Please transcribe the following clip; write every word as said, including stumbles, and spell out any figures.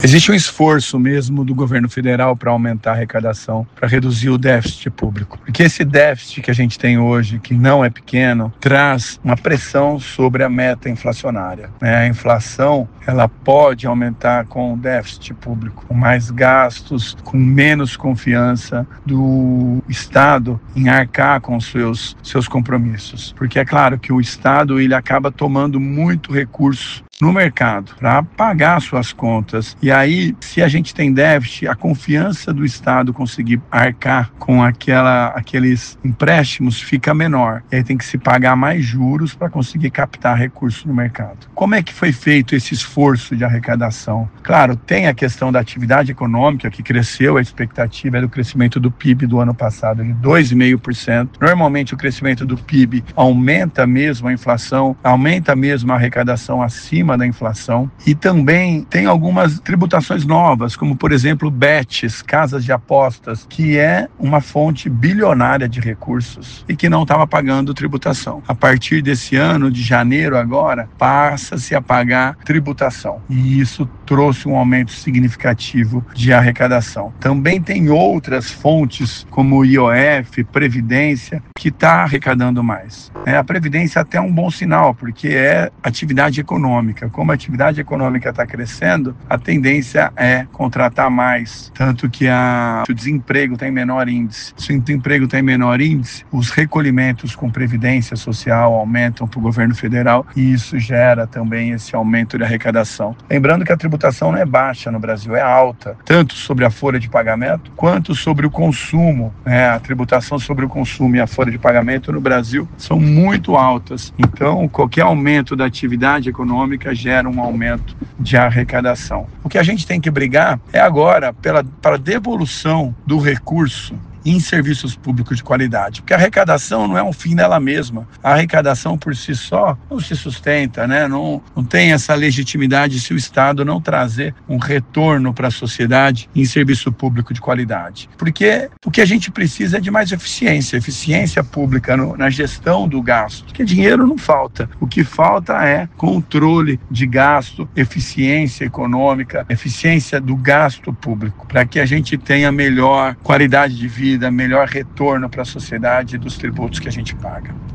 Existe um esforço mesmo do governo federal para aumentar a arrecadação, para reduzir o déficit público. Porque esse déficit que a gente tem hoje, que não é pequeno, traz uma pressão sobre a meta inflacionária, né? A inflação, ela pode aumentar com o déficit público, com mais gastos, com menos confiança do Estado em arcar com os seus, seus compromissos. Porque é claro que o Estado ele acaba tomando muito recurso no mercado para pagar suas contas. E aí, se a gente tem déficit, a confiança do Estado conseguir arcar com aquela, aqueles empréstimos fica menor. E aí tem que se pagar mais juros para conseguir captar recursos no mercado. Como é que foi feito esse esforço de arrecadação? Claro, tem a questão da atividade econômica que cresceu, a expectativa é do crescimento do P I B do ano passado de dois vírgula cinco por cento. Normalmente o crescimento do P I B aumenta mesmo a inflação, aumenta mesmo a arrecadação acima da inflação, e também tem algumas tributações novas, como por exemplo bets, casas de apostas, que é uma fonte bilionária de recursos e que não estava pagando tributação. A partir desse ano, de janeiro agora, passa-se a pagar tributação, e isso trouxe um aumento significativo de arrecadação. Também tem outras fontes, como o I O F, Previdência, que está arrecadando mais. É, a Previdência até é um bom sinal, porque é atividade econômica. Como a atividade econômica está crescendo, a tendência é contratar mais, tanto que a, o desemprego está em menor índice. Se o desemprego está em menor índice, os recolhimentos com Previdência Social aumentam para o governo federal, e isso gera também esse aumento de arrecadação. Lembrando que a tributação não é baixa no Brasil, é alta, tanto sobre a folha de pagamento, quanto sobre o consumo. É, a tributação sobre o consumo e a folha de pagamento no Brasil são muito altas. Então, qualquer aumento da atividade econômica gera um aumento de arrecadação. O que a gente tem que brigar é agora pela, pela devolução do recurso em serviços públicos de qualidade, porque a arrecadação não é um fim nela mesma. A arrecadação por si só não se sustenta, né? não, não tem essa legitimidade se o Estado não trazer um retorno para a sociedade em serviço público de qualidade. Porque o que a gente precisa é de mais eficiência, eficiência pública no, na gestão do gasto, porque dinheiro não falta. O que falta é controle de gasto, eficiência econômica, eficiência do gasto público, para que a gente tenha melhor qualidade de vida, melhor retorno para a sociedade dos tributos que a gente paga.